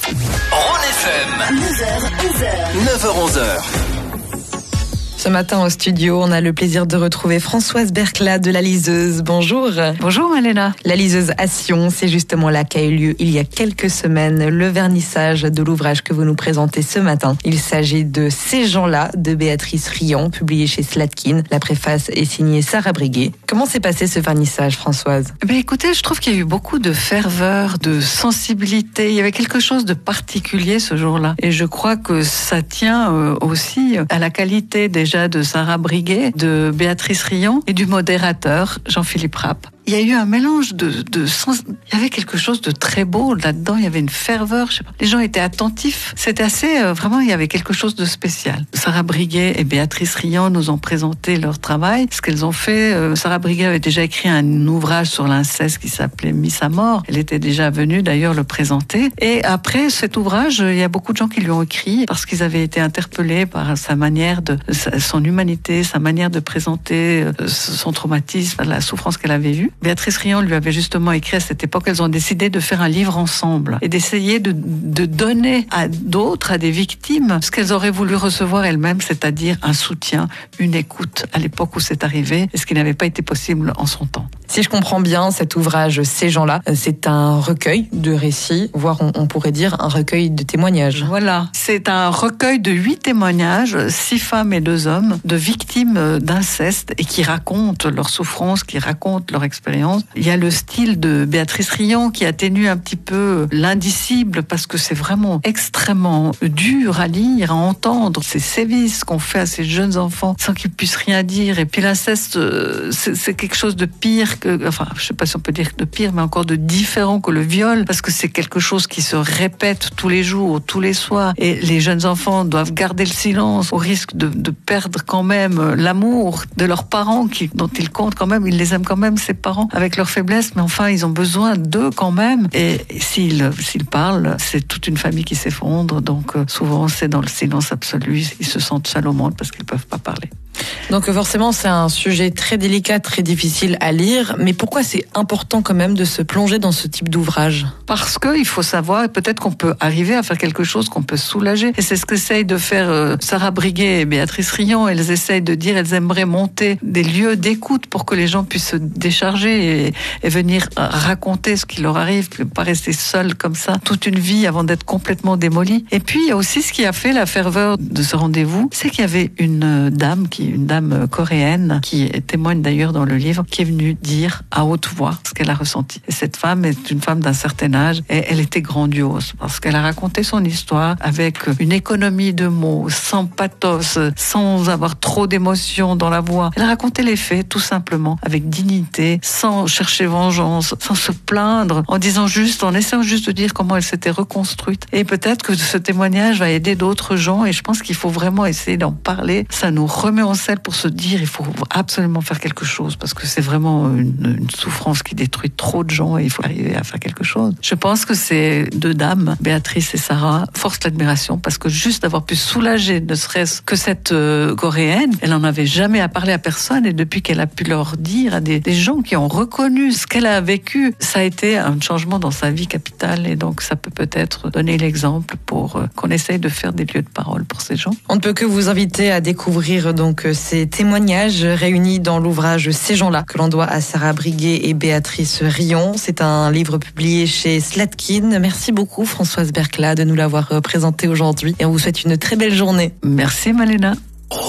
Rhône FM. 9h-11h. Ce matin au studio, on a le plaisir de retrouver Françoise Berclat de La Liseuse. Bonjour. Bonjour Malena. La Liseuse à Sion, c'est justement là qu'a eu lieu il y a quelques semaines le vernissage de l'ouvrage que vous nous présentez ce matin. Il s'agit de Ces gens-là de Béatrice Riant, publié chez Slatkin. La préface est signée Sarah Briguet. Comment s'est passé ce vernissage, Françoise ? Écoutez, je trouve qu'il y a eu beaucoup de ferveur, de sensibilité. Il y avait quelque chose de particulier ce jour-là. Et je crois que ça tient aussi à la qualité déjà de Sarah Briguet, de Béatrice Riant et du modérateur Jean-Philippe Rapp. Il y a eu un mélange de sens. Il y avait quelque chose de très beau là-dedans. Il y avait une ferveur. Je sais pas. Les gens étaient attentifs. C'était assez, vraiment, il y avait quelque chose de spécial. Sarah Briguet et Béatrice Riant nous ont présenté leur travail. Ce qu'elles ont fait, Sarah Briguet avait déjà écrit un ouvrage sur l'inceste qui s'appelait Miss à mort. Elle était déjà venue d'ailleurs le présenter. Et après cet ouvrage, il y a beaucoup de gens qui lui ont écrit parce qu'ils avaient été interpellés par sa manière son humanité, sa manière de présenter son traumatisme, la souffrance qu'elle avait eue. Béatrice Riant lui avait justement écrit à cette époque, elles ont décidé de faire un livre ensemble et d'essayer de donner à d'autres, à des victimes, ce qu'elles auraient voulu recevoir elles-mêmes, c'est-à-dire un soutien, une écoute à l'époque où c'est arrivé et ce qui n'avait pas été possible en son temps. Si je comprends bien, cet ouvrage, Ces gens-là, c'est un recueil de récits, voire on pourrait dire un recueil de témoignages. Voilà, c'est un recueil de 8 témoignages, 6 femmes et 2 hommes, de victimes d'inceste et qui racontent leur souffrance, qui racontent leur expérience. Il y a le style de Béatrice Riant qui atténue un petit peu l'indicible parce que c'est vraiment extrêmement dur à lire, à entendre ces sévices qu'on fait à ces jeunes enfants sans qu'ils puissent rien dire. Et puis l'inceste, c'est quelque chose de pire que, enfin, je sais pas si on peut dire de pire, mais encore de différent que le viol parce que c'est quelque chose qui se répète tous les jours, tous les soirs. Et les jeunes enfants doivent garder le silence au risque de perdre quand même l'amour de leurs parents dont ils comptent quand même, ils les aiment quand même, ces parents, avec leurs faiblesses, mais enfin, ils ont besoin d'eux quand même. Et s'ils parlent, c'est toute une famille qui s'effondre. Donc, souvent, c'est dans le silence absolu. Ils se sentent seuls au monde parce qu'ils ne peuvent pas parler. Donc forcément, c'est un sujet très délicat, très difficile à lire. Mais pourquoi c'est important quand même de se plonger dans ce type d'ouvrage ? Parce qu'il faut savoir, et peut-être qu'on peut arriver à faire quelque chose qu'on peut soulager. Et c'est ce qu'essayent de faire Sarah Briguet et Béatrice Riant. Elles essayent de dire, elles aimeraient monter des lieux d'écoute pour que les gens puissent se décharger et venir raconter ce qui leur arrive, pas rester seuls comme ça toute une vie avant d'être complètement démolis. Et puis, il y a aussi ce qui a fait la ferveur de ce rendez-vous, c'est qu'il y avait une dame coréenne qui témoigne d'ailleurs dans le livre, qui est venue dire à haute voix ce qu'elle a ressenti. Et cette femme est une femme d'un certain âge et elle était grandiose parce qu'elle a raconté son histoire avec une économie de mots, sans pathos, sans avoir trop d'émotions dans la voix. Elle a raconté les faits tout simplement, avec dignité, sans chercher vengeance, sans se plaindre, en essayant juste de dire comment elle s'était reconstruite. Et peut-être que ce témoignage va aider d'autres gens et je pense qu'il faut vraiment essayer d'en parler. Ça nous remet en selle pour se dire il faut absolument faire quelque chose parce que c'est vraiment une souffrance qui détruit trop de gens et il faut arriver à faire quelque chose. Je pense que ces 2 dames, Béatrice et Sarah, forcent l'admiration parce que juste d'avoir pu soulager ne serait-ce que cette coréenne, elle n'en avait jamais à parler à personne et depuis qu'elle a pu leur dire à des gens qui ont reconnu ce qu'elle a vécu, ça a été un changement dans sa vie capitale et donc ça peut-être donner l'exemple pour qu'on essaye de faire des lieux de parole pour ces gens. On ne peut que vous inviter à découvrir donc ces témoignages réunis dans l'ouvrage Ces gens-là que l'on doit à Sarah Briguet et Béatrice Riant. C'est un livre publié chez Slatkin. Merci beaucoup Françoise Berclat de nous l'avoir présenté aujourd'hui et on vous souhaite une très belle journée. Merci Malena.